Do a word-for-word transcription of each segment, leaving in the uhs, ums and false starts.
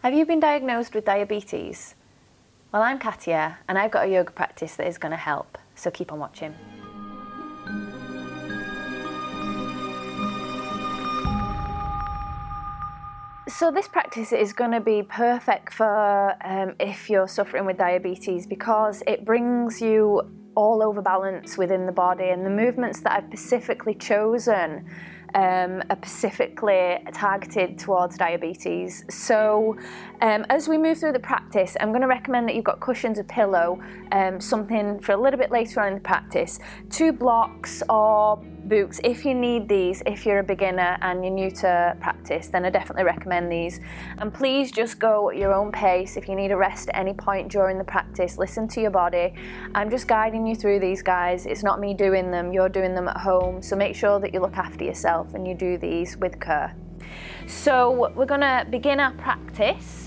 Have you been diagnosed with diabetes? Well, I'm Katia, and I've got a yoga practice that is going to help, so keep on watching. So this practice is going to be perfect for um, if you're suffering with diabetes, because it brings you all over balance within the body, and the movements that I've specifically chosen um, are specifically targeted towards diabetes. So um, as we move through the practice, I'm going to recommend that you've got cushions, a pillow, um, something for a little bit later on in the practice, two blocks or books if you need these. If you're a beginner and you're new to practice, then I definitely recommend these. And please just go at your own pace. If you need a rest at any point during the practice, listen to your body. I'm just guiding you through these, guys. It's not me doing them, you're doing them at home, so make sure that you look after yourself and you do these with care. So we're going to begin our practice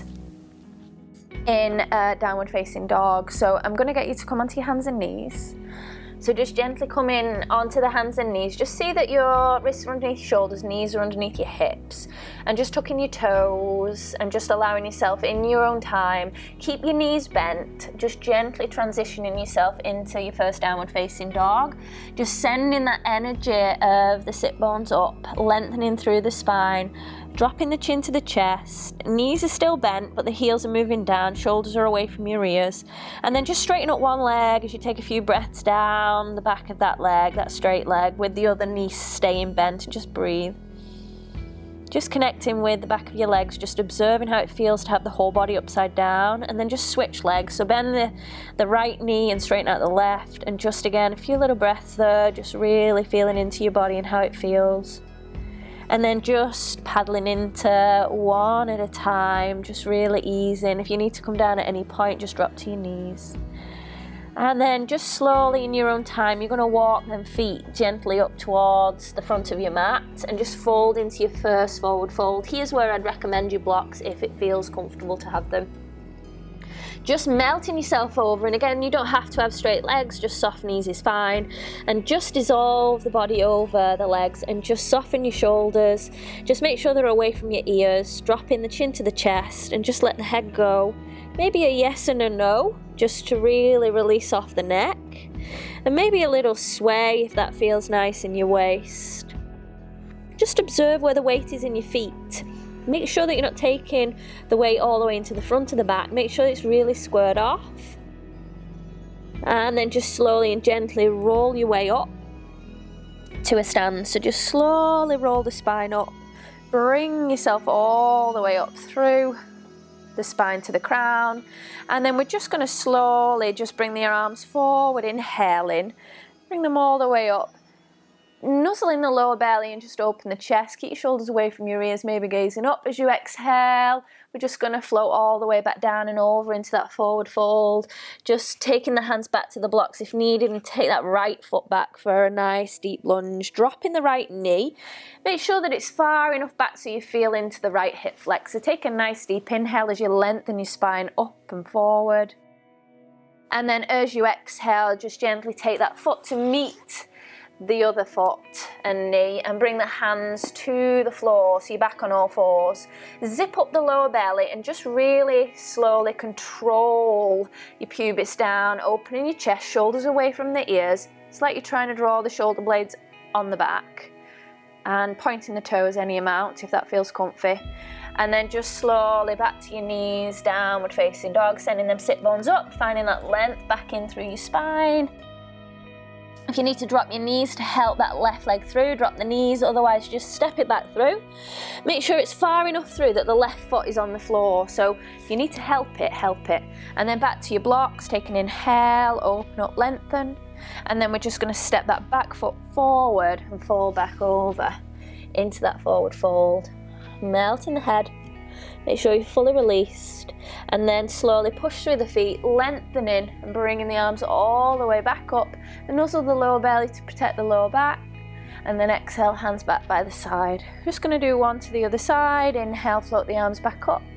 in a downward facing dog. So I'm going to get you to come onto your hands and knees. So just gently come in onto the hands and knees. Just see that your wrists are underneath your shoulders, knees are underneath your hips. And just tucking your toes and just allowing yourself in your own time. Keep your knees bent, just gently transitioning yourself into your first downward facing dog. Just sending that energy of the sit bones up, lengthening through the spine. Dropping the chin to the chest, knees are still bent but the heels are moving down, shoulders are away from your ears. And then just straighten up one leg as you take a few breaths down the back of that leg, that straight leg, with the other knee staying bent, and just breathe. Just connecting with the back of your legs, just observing how it feels to have the whole body upside down, and then just switch legs. So bend the, the right knee and straighten out the left, and just again a few little breaths there, just really feeling into your body and how it feels. And then just paddling into one at a time, just really easing. If you need to come down at any point, just drop to your knees. And then just slowly in your own time, you're going to walk them feet gently up towards the front of your mat and just fold into your first forward fold. Here's where I'd recommend your blocks if it feels comfortable to have them. Just melting yourself over, and again, you don't have to have straight legs, just soft knees is fine. And just dissolve the body over the legs and just soften your shoulders. Just make sure they're away from your ears, dropping the chin to the chest and just let the head go. Maybe a yes and a no, just to really release off the neck. And maybe a little sway if that feels nice in your waist. Just observe where the weight is in your feet. Make sure that you're not taking the weight all the way into the front of the back. Make sure it's really squared off. And then just slowly and gently roll your way up to a stand. So just slowly roll the spine up. Bring yourself all the way up through the spine to the crown. And then we're just going to slowly just bring the arms forward, inhaling. Bring them all the way up. Nuzzle in the lower belly and just open the chest. Keep your shoulders away from your ears, maybe gazing up as you exhale. We're just going to float all the way back down and over into that forward fold. Just taking the hands back to the blocks if needed, and take that right foot back for a nice deep lunge. Dropping the right knee. Make sure that it's far enough back so you feel into the right hip flexor. Take a nice deep inhale as you lengthen your spine up and forward. And then as you exhale, just gently take that foot to meet the other foot and knee, and bring the hands to the floor so you're back on all fours. Zip up the lower belly and just really slowly control your pubis down, opening your chest, shoulders away from the ears. It's like you're trying to draw the shoulder blades on the back, and pointing the toes any amount if that feels comfy. And then just slowly back to your knees, downward facing dog, sending them sit bones up, finding that length back in through your spine. If you need to drop your knees to help that left leg through, drop the knees, otherwise just step it back through. Make sure it's far enough through that the left foot is on the floor. So if you need to help it, help it. And then back to your blocks, take an inhale, open up, lengthen. And then we're just going to step that back foot forward and fall back over into that forward fold. Melting the head. Make sure you're fully released, and then slowly push through the feet, lengthening and bringing the arms all the way back up, and nuzzle the lower belly to protect the lower back, and then exhale, hands back by the side. Just going to do one to the other side. Inhale, float the arms back up,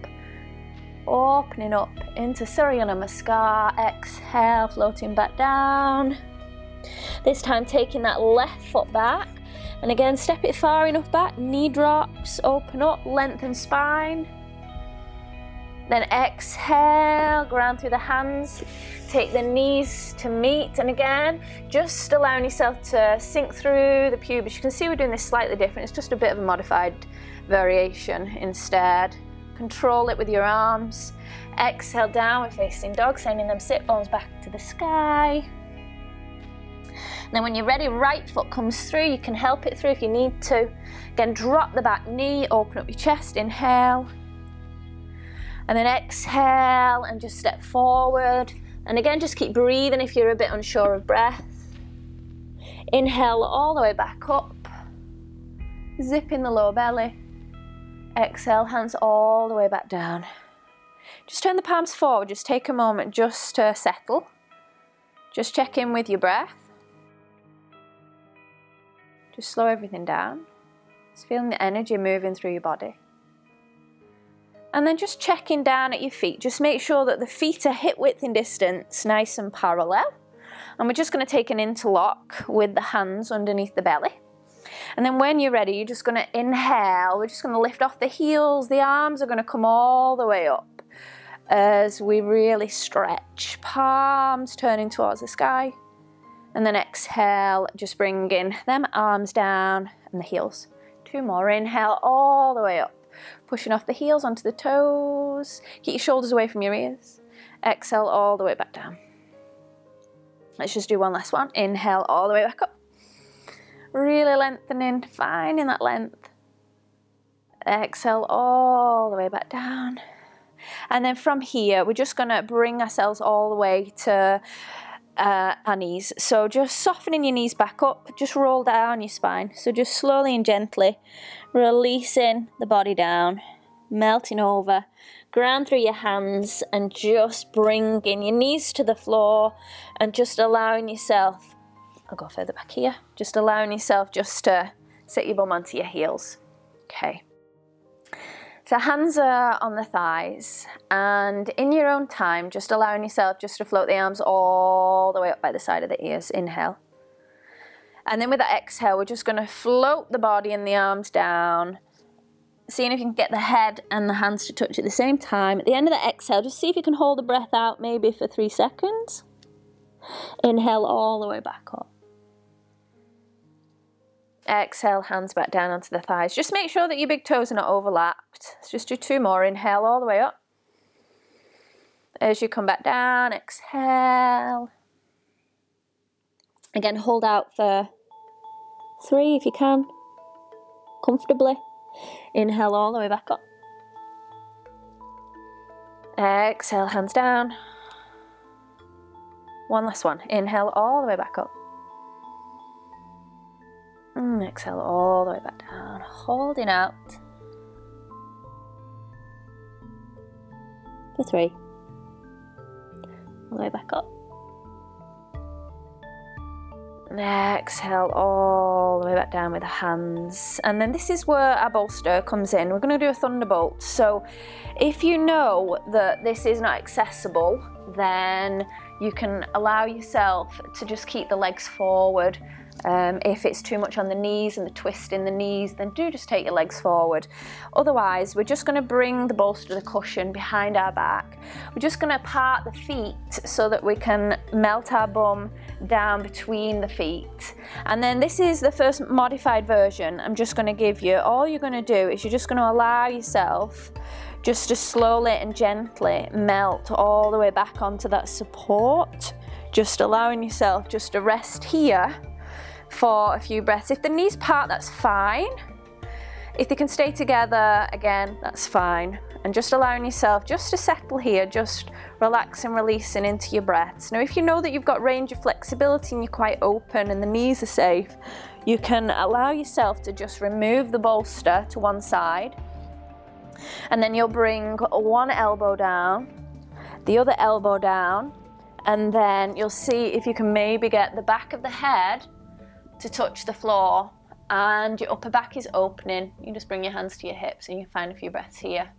opening up into Surya Namaskar. Exhale, floating back down. This time taking that left foot back, and again step it far enough back, knee drops, open up, lengthen spine. Then exhale, ground through the hands. Take the knees to meet, and again, just allowing yourself to sink through the pubes. You can see we're doing this slightly different. It's just a bit of a modified variation instead. Control it with your arms. Exhale, downward facing dog, sending them sit bones back to the sky. And then when you're ready, right foot comes through. You can help it through if you need to. Again, drop the back knee, open up your chest, inhale. And then exhale and just step forward. And again, just keep breathing if you're a bit unsure of breath. Inhale all the way back up. Zip in the lower belly. Exhale, hands all the way back down. Just turn the palms forward. Just take a moment just to settle. Just check in with your breath. Just slow everything down. Just feeling the energy moving through your body. And then just checking down at your feet. Just make sure that the feet are hip width in distance, nice and parallel. And we're just going to take an interlock with the hands underneath the belly. And then when you're ready, you're just going to inhale. We're just going to lift off the heels. The arms are going to come all the way up as we really stretch. Palms turning towards the sky. And then exhale, just bringing them arms down and the heels. Two more. Inhale all the way up. Pushing off the heels onto the toes. Keep your shoulders away from your ears. Exhale all the way back down. Let's just do one last one. Inhale all the way back up. Really lengthening, finding that length. Exhale all the way back down. And then from here, we're just going to bring ourselves all the way to uh, our knees. So just softening your knees back up. Just roll down your spine. So just slowly and gently releasing the body down, melting over. Ground through your hands and just bringing your knees to the floor and just allowing yourself, I'll go further back here, just allowing yourself just to set your bum onto your heels. Okay. So hands are on the thighs, and in your own time, just allowing yourself just to float the arms all the way up by the side of the ears. Inhale. And then with that exhale, we're just going to float the body and the arms down, seeing if you can get the head and the hands to touch at the same time. At the end of the exhale, just see if you can hold the breath out maybe for three seconds. Inhale all the way back up. Exhale, hands back down onto the thighs. Just make sure that your big toes are not overlapped. Let's just do two more. Inhale all the way up. As you come back down, exhale. Again, hold out for three if you can, comfortably. Inhale all the way back up. Exhale, hands down. One last one. Inhale all the way back up. And exhale all the way back down. Holding out for three. All the way back up. And exhale all the way back down with the hands. And then this is where our bolster comes in. We're going to do a thunderbolt. So if you know that this is not accessible, then you can allow yourself to just keep the legs forward. Um, if it's too much on the knees and the twist in the knees, then do just take your legs forward. Otherwise, we're just going to bring the bolster, the cushion behind our back. We're just going to part the feet so that we can melt our bum down between the feet. And then this is the first modified version I'm just going to give you. All you're going to do is you're just going to allow yourself just to slowly and gently melt all the way back onto that support. Just allowing yourself just to rest here for a few breaths. If the knees part, that's fine. If they can stay together, again, that's fine. And just allowing yourself just to settle here, just relax and releasing into your breaths. Now, if you know that you've got range of flexibility and you're quite open and the knees are safe, you can allow yourself to just remove the bolster to one side. And then you'll bring one elbow down, the other elbow down, and then you'll see if you can maybe get the back of the head to touch the floor and your upper back is opening. You just bring your hands to your hips and you find a few breaths here.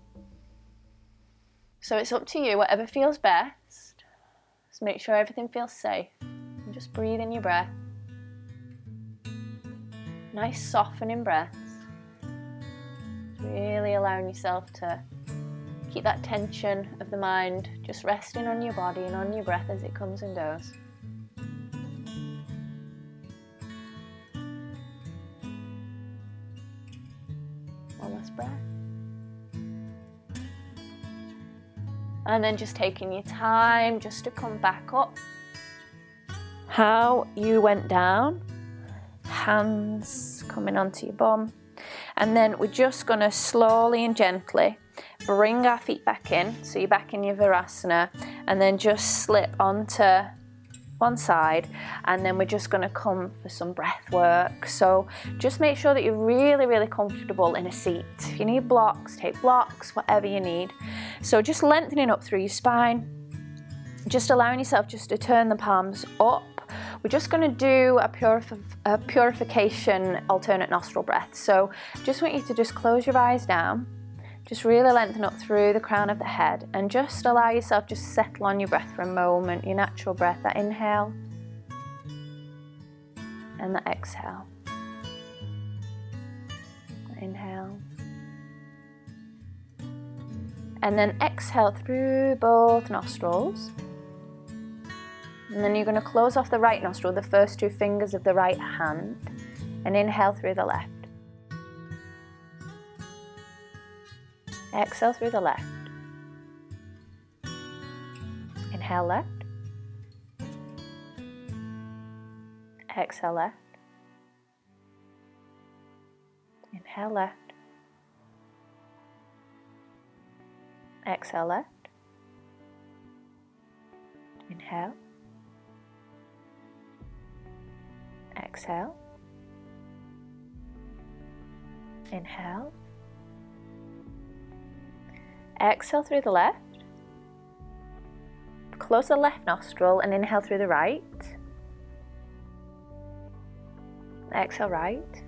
So it's up to you, whatever feels best. Just make sure everything feels safe and just breathe in your breath. Nice softening breaths. Really allowing yourself to Keep that tension of the mind just resting on your body and on your breath as it comes and goes. One last breath. And then just taking your time just to come back up. How you went down. Hands coming onto your bum. And then we're just going to slowly and gently bring our feet back in. So you're back in your Virasana. And then just slip onto one side. And then we're just going to come for some breath work. So just make sure that you're really, really comfortable in a seat. If you need blocks, take blocks, whatever you need. So just lengthening up through your spine. Just allowing yourself just to turn the palms up. We're just going to do a, purif- a purification alternate nostril breath. So just want you to just close your eyes down. Just really lengthen up through the crown of the head and just allow yourself just settle on your breath for a moment, your natural breath, that inhale and the exhale. Inhale. And then exhale through both nostrils. And then you're going to close off the right nostril, the first two fingers of the right hand, and inhale through the left. Exhale through the left. Inhale left. Exhale left. Inhale left. Exhale left. Inhale. Exhale. Inhale. Exhale through the left. Close the left nostril and inhale through the right. Exhale right.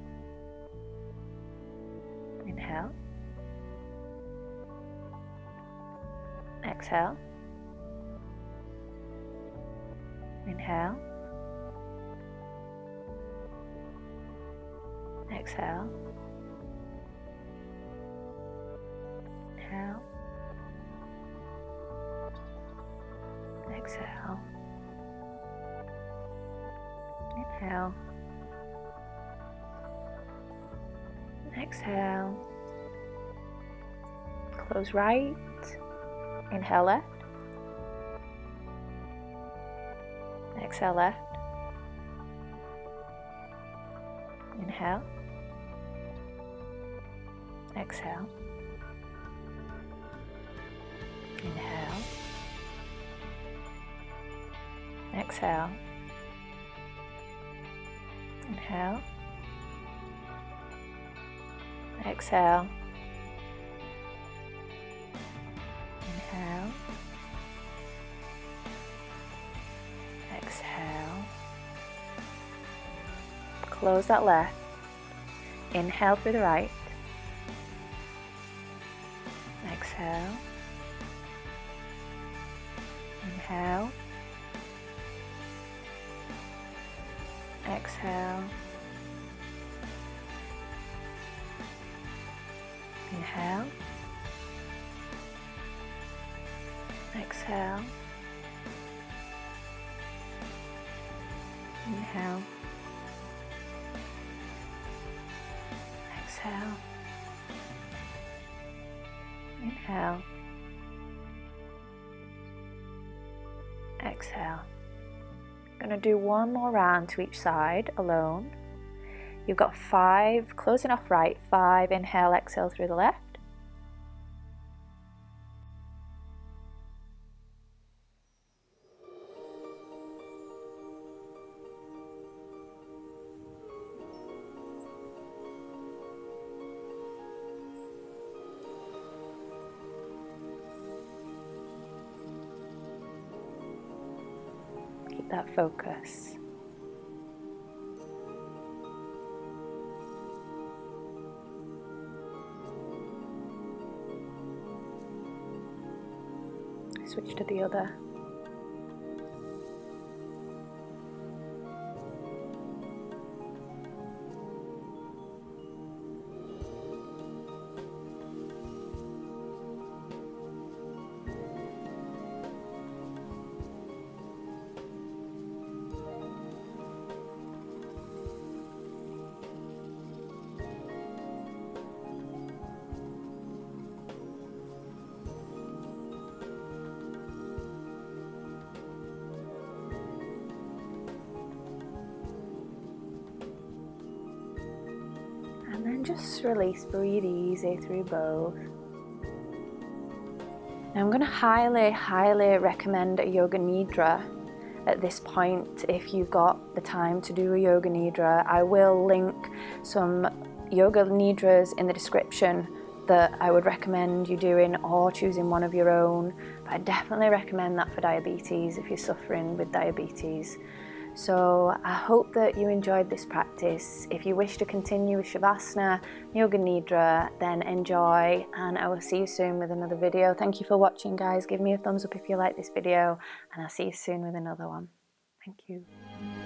Inhale. Exhale. Inhale. Exhale. Inhale. Exhale. Inhale. Exhale. Close right. Inhale left. Exhale left. Inhale. Exhale. Inhale. Exhale. Inhale. Exhale. Inhale. Exhale. Close that left. Inhale through the right. Exhale. Inhale. Exhale. Inhale. Exhale. Inhale. Exhale. Inhale. Exhale. Going to do one more round to each side alone. You've got five, closing off right, five, inhale, exhale through the left. Keep that focus. Switch to the other. just release, breathe easy through both. Now I'm going to highly, highly recommend a Yoga Nidra at this point if you've got the time to do a Yoga Nidra. I will link some Yoga Nidras in the description that I would recommend you doing, or choosing one of your own. But I definitely recommend that for diabetes if you're suffering with diabetes. So I hope that you enjoyed this practice. If you wish to continue with Shavasana, Yoga Nidra, then enjoy, and I will see you soon with another video. Thank you for watching, guys. Give me a thumbs up if you like this video, and I'll see you soon with another one. Thank you.